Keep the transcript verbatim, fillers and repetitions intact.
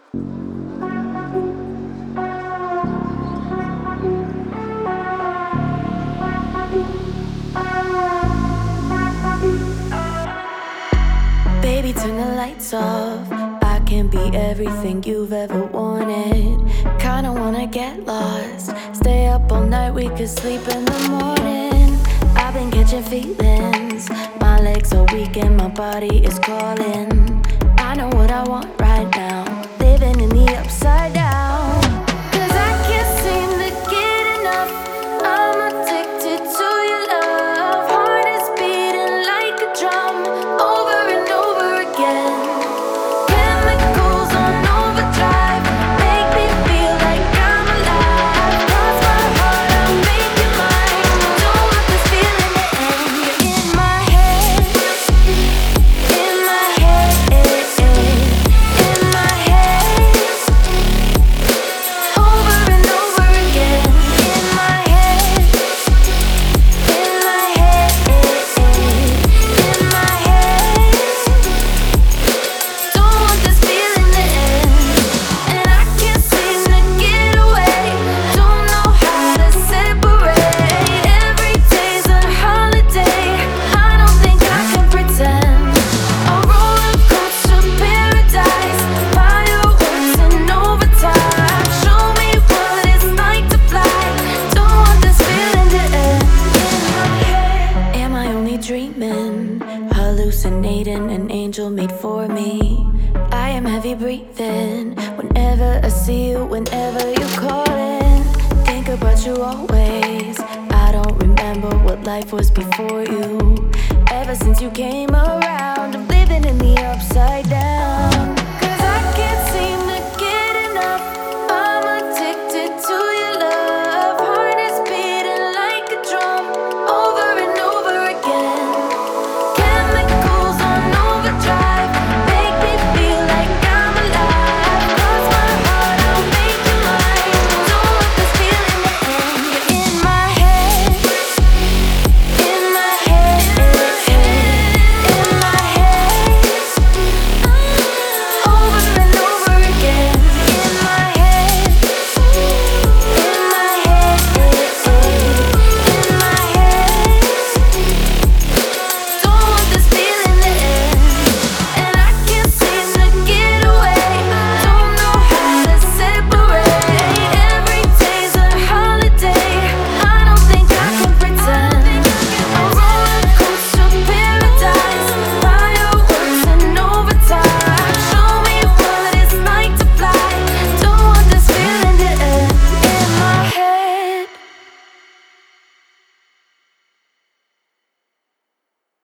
Baby, turn the lights off. I can be everything you've ever wanted. Kinda wanna get lost. Stay up all night, we could sleep in the morning. I've been catching feelings. My legs are weak and my body is calling. I know what I want right now. Living in the upside down. Cause I can't seem to get enough. I'm addicted to your love. Heart is beating like a drum. Over and over again. Chemicals on overdrive. Make me feel like I'm alive. Cross my heart, I'll make you mine. Don't let this feeling end. You're in my head. In my head. In my head. Over and over again. In my head. In my head. In my head. Don't want this feeling to end. And I can't seem to get away. Don't know how to separate. Every day's a holiday. I don't think I can pretend. A roller coaster paradise. Fireworks in overtime. Show me what it's like to fly. Don't want this feeling to end. In my head. Am I only dreaming? Hallucinating an angel made for me. I am heavy breathing. Whenever I see you, whenever you're calling. Think about you always. I don't remember what life was before you. Ever since you came around, I'm living in the upside down.